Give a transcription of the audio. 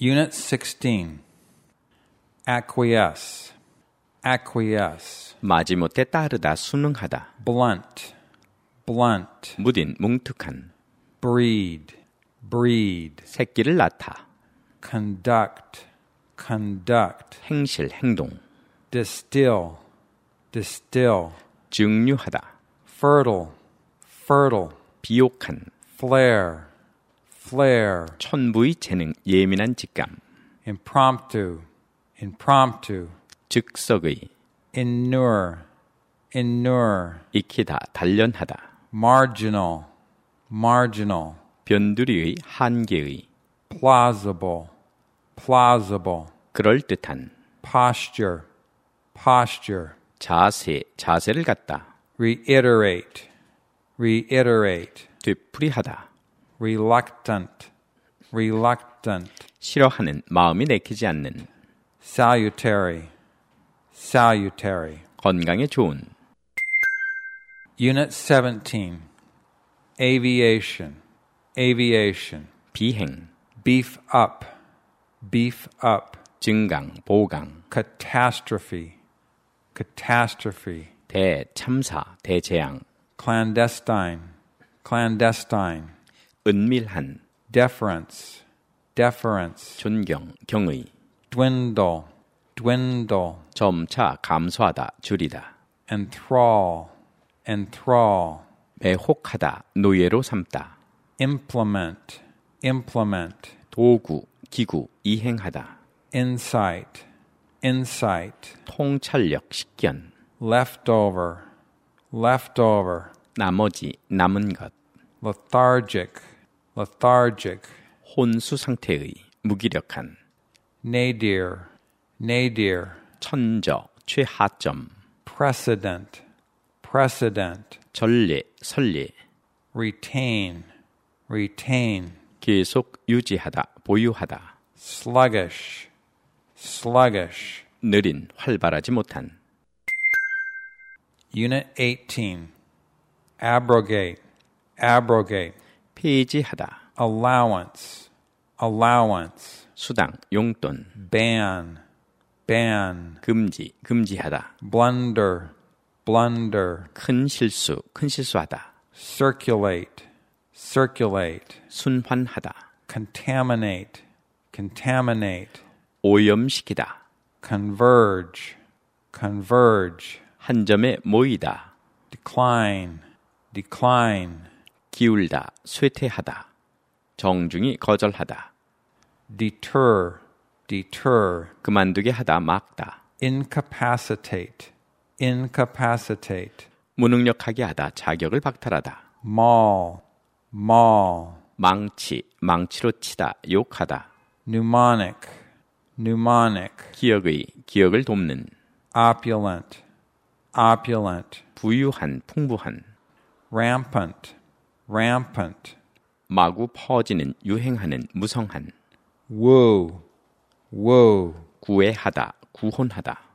Unit 16. Acquiesce. Acquiesce. 마지못해 따르다 순응하다. Blunt. Blunt. 무딘 뭉툭한. Breed. Breed. 새끼를 낳다. Conduct. Conduct. 행실 행동. Distill. Distill. 증류하다. Fertile. Fertile. 비옥한. Flare. Flare. 천부의 재능 예민한 직감. Impromptu. Impromptu. 즉석의. Inure. Inure. 익히다 단련하다. Marginal. Marginal. 변두리의 한계의. Plausible. Plausible. 그럴듯한. Posture. Posture. 자세 자세를 갖다. Reiterate. Reiterate. 되풀이하다. Reluctant. Reluctant. 싫어하는 마음이 내키지 않는. Salutary. Salutary. 건강에 좋은. Unit 17. Aviation. Aviation. 비행. Beef up. Beef up. 증강 보강. Catastrophe. Catastrophe. 대참사 대재앙. Clandestine. Clandestine. 은밀한. Deference. Deference. 존경 경의. Dwindle. Dwindle. 점차 감소하다 줄이다. Enthrall. Enthrall. 매혹하다 노예로 삼다. Implement. Implement. 도구 기구 이행하다. Insight. Insight. 통찰력 식견. Leftover. Leftover. 나머지 남은 것. Lethargic. Lethargic. 혼수 상태의 무기력한. Nadir. Nadir. 천저 최하점. Precedent. Precedent. 전례 선례. Retain. Retain. 계속 유지하다 보유하다. Sluggish. Sluggish. 느린 활발하지 못한. Unit 18. Abrogate. Abrogate. 폐지하다. Allowance. Allowance. 수당 용돈. Ban. Ban. 금지 금지하다. Blunder. Blunder. 큰 실수하다. Circulate. Circulate. 순환하다. Contaminate. Contaminate. 오염시키다. Converge. Converge. 한 점에 모이다. Decline. Decline. 기울다 쇠퇴하다. 정중히 거절하다. Deter. Deter. 그만두게 하다 막다. Incapacitate. Incapacitate. 무능력하게 하다 자격을 박탈하다. Maul. Maul. 망치로 치다 욕하다. Mnemonic. Mnemonic. 기억을 돕는. Opulent. Opulent. 부유한 풍부한. Rampant. Rampant. 마구 퍼지는 유행하는 무성한. Woo. Woo. 구애하다 구혼하다.